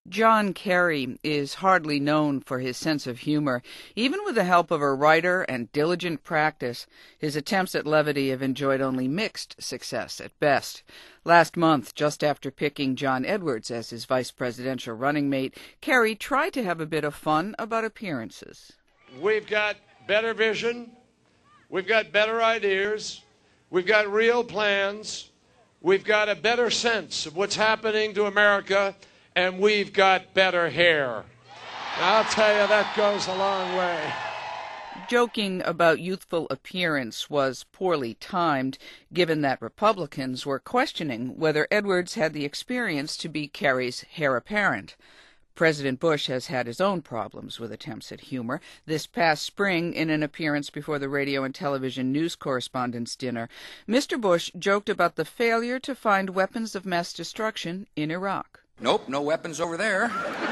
John Kerry is hardly known for his sense of humor. Even with the help of a writer and diligent practice, his attempts at levity have enjoyed only mixed success at best. Last month, just after picking John Edwards as his vice presidential running mate, Kerry tried to have a bit of fun about appearances. We've got better vision. We've got better ideas. We've got real plans. We've got a better sense of what's happening to America. And we've got better hair. I'll tell you, that goes a long way. Joking about youthful appearance was poorly timed, given that Republicans were questioning whether Edwards had the experience to be Kerry's heir apparent. President Bush has had his own problems with attempts at humor. This past spring, in an appearance before the radio and television news correspondents' dinner, Mr. Bush joked about the failure to find weapons of mass destruction in Iraq. Nope, no weapons over there.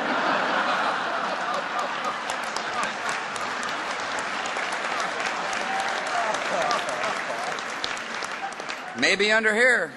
Maybe under here.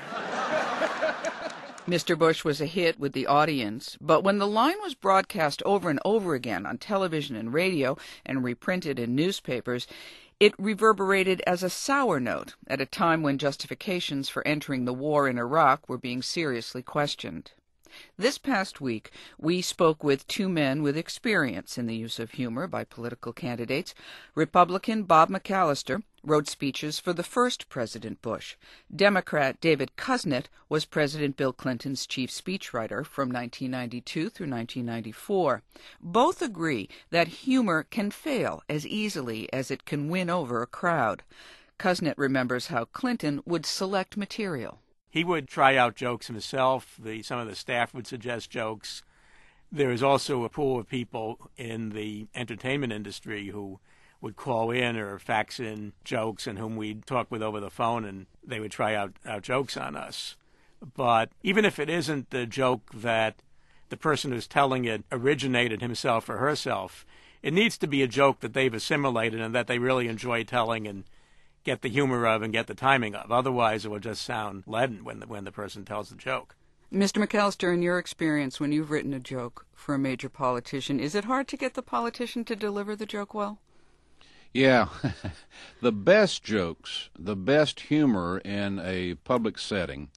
Mr. Bush was a hit with the audience, but when the line was broadcast over and over again on television and radio and reprinted in newspapers, it reverberated as a sour note at a time when justifications for entering the war in Iraq were being seriously questioned. This past week, we spoke with two men with experience in the use of humor by political candidates. Republican Bob McAllister wrote speeches for the first President Bush. Democrat David Kuznets was President Bill Clinton's chief speechwriter from 1992 through 1994. Both agree that humor can fail as easily as it can win over a crowd. Kuznets remembers how Clinton would select material. He would try out jokes himself. Some of the staff would suggest jokes. There is also a pool of people in the entertainment industry who would call in or fax in jokes and whom we'd talk with over the phone, and they would try out jokes on us. But even if it isn't the joke that the person who's telling it originated himself or herself, it needs to be a joke that they've assimilated and that they really enjoy telling and get the humor of and get the timing of. Otherwise, it will just sound leaden when the person tells the joke. Mr. McAllister, in your experience, when you've written a joke for a major politician, is it hard to get the politician to deliver the joke well? Yeah. The best jokes, the best humor in a public setting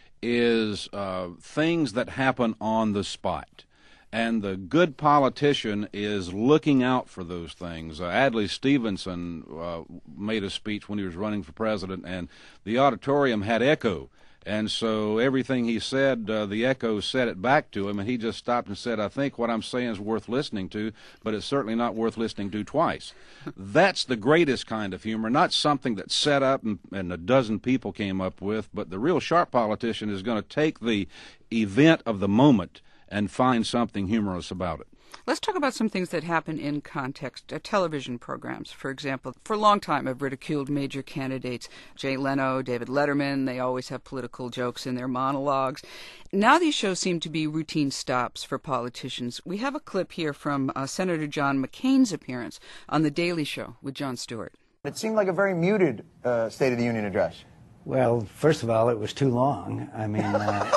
is things that happen on the spot. And the good politician is looking out for those things. Adlai Stevenson made a speech when he was running for president, and the auditorium had echo. And so everything he said, the echo said it back to him, and he just stopped and said, I think what I'm saying is worth listening to, but it's certainly not worth listening to twice. That's the greatest kind of humor, not something that's set up and a dozen people came up with, but the real sharp politician is going to take the event of the moment and find something humorous about it. Let's talk about some things that happen in context. Television programs, for example, for a long time have ridiculed major candidates. Jay Leno, David Letterman, they always have political jokes in their monologues. Now these shows seem to be routine stops for politicians. We have a clip here from Senator John McCain's appearance on The Daily Show with Jon Stewart. It seemed like a very muted State of the Union address. Well, first of all, it was too long. I mean,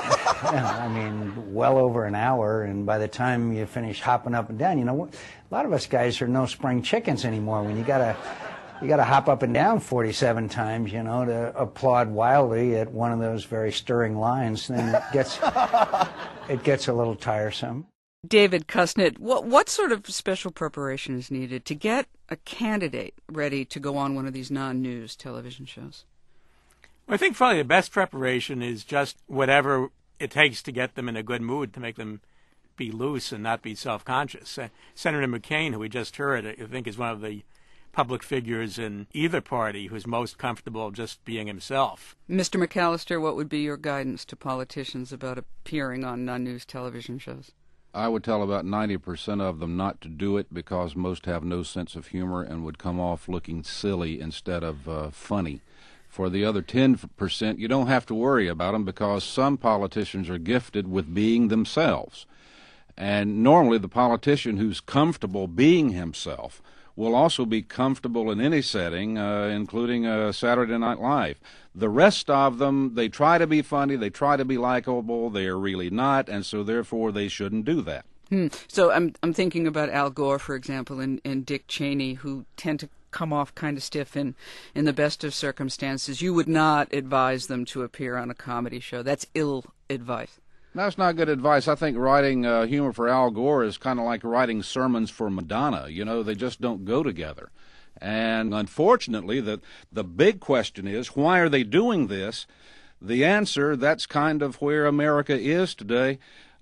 well over an hour, and by the time you finish hopping up and down, a lot of us guys are no spring chickens anymore. When you gotta hop up and down 47 times, to applaud wildly at one of those very stirring lines, then it gets a little tiresome. David Kuznets, what sort of special preparation is needed to get a candidate ready to go on one of these non-news television shows? I think probably the best preparation is just whatever it takes to get them in a good mood, to make them be loose and not be self-conscious. Senator McCain, who we just heard, I think is one of the public figures in either party who's most comfortable just being himself. Mr. McAllister, what would be your guidance to politicians about appearing on non-news television shows? I would tell about 90% of them not to do it because most have no sense of humor and would come off looking silly instead of funny. For the other 10%, you don't have to worry about them because some politicians are gifted with being themselves. And normally the politician who's comfortable being himself will also be comfortable in any setting, including Saturday Night Live. The rest of them, they try to be funny, they try to be likable, they are really not, and so therefore they shouldn't do that. So I'm thinking about Al Gore, for example, and Dick Cheney, who tend to come off kind of stiff in the best of circumstances. You would not advise them to appear on a comedy show. That's ill advice. That's not good advice. I think writing humor for Al Gore is kind of like writing sermons for Madonna. You know, they just don't go together. And unfortunately, the big question is, why are they doing this? The answer, that's kind of where America is today,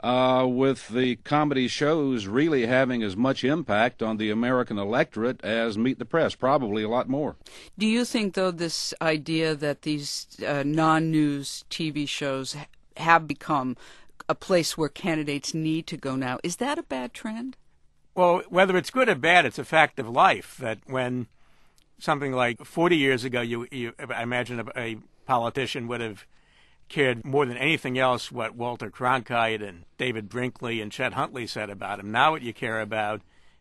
with the comedy shows really having as much impact on the American electorate as Meet the Press, probably a lot more. Do you think, though, this idea that these non-news TV shows have become a place where candidates need to go now, is that a bad trend? Well, whether it's good or bad, it's a fact of life that when something like 40 years ago, I imagine a politician would have cared more than anything else what Walter Cronkite and David Brinkley and Chet Huntley said about him. Now what you care about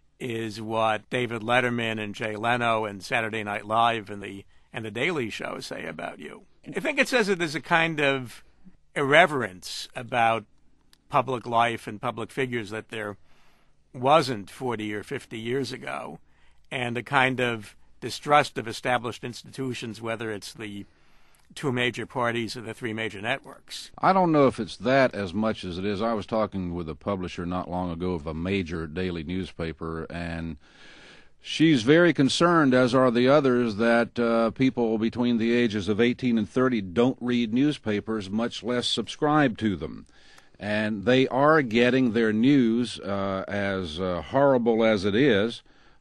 is what David Letterman and Jay Leno and Saturday Night Live and the Daily Show say about you. I think it says that there's a kind of irreverence about public life and public figures that there wasn't 40 or 50 years ago, and a kind of distrust of established institutions, whether it's the two major parties or the three major networks. I don't know if it's that as much as it is. I was talking with a publisher not long ago of a major daily newspaper, and she's very concerned, as are the others, that people between the ages of 18 and 30 don't read newspapers, much less subscribe to them. And they are getting their news, as horrible as it is,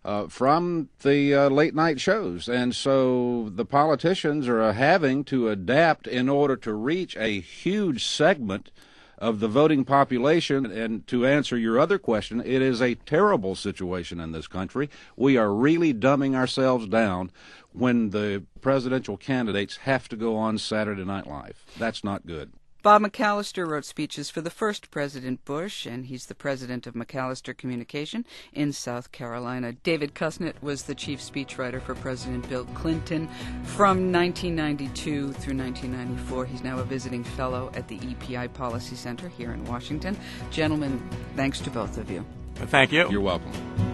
from the late-night shows. And so the politicians are having to adapt in order to reach a huge segment of the voting population. And to answer your other question, it is a terrible situation in this country. We are really dumbing ourselves down when the presidential candidates have to go on Saturday Night Live. That's not good. Bob McAllister wrote speeches for the first President Bush, and he's the president of McAllister Communication in South Carolina. David Kusnet was the chief speechwriter for President Bill Clinton from 1992 through 1994. He's now a visiting fellow at the EPI Policy Center here in Washington. Gentlemen, thanks to both of you. Thank you. You're welcome.